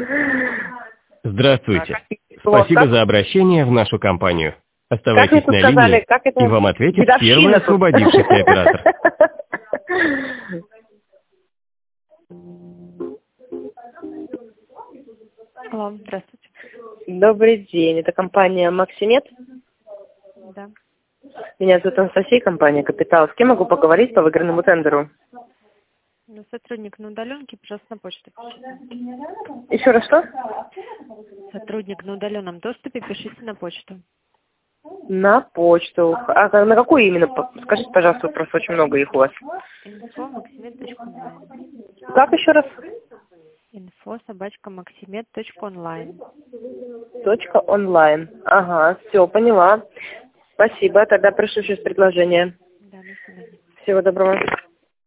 Здравствуйте. Спасибо за обращение в нашу компанию. Оставайтесь на линии, и вам ответит первый освободившийся оператор. Алло, здравствуйте. Добрый день, это компания «Максимед». Да. Меня зовут Анастасия, компания «Капитал». С кем могу поговорить по выигранному тендеру? Ну, сотрудник на удаленке, пожалуйста, на почту пишите. Еще раз что? Сотрудник на удаленном доступе, пишите на почту. На почту. А на какую именно? Скажите, пожалуйста, просто очень много их у вас. info@maximed.online. Как еще раз? info@maximed.online. .онлайн. Ага, все, поняла. Спасибо, тогда пришлю сейчас предложение. Да, до свидания. Всего доброго.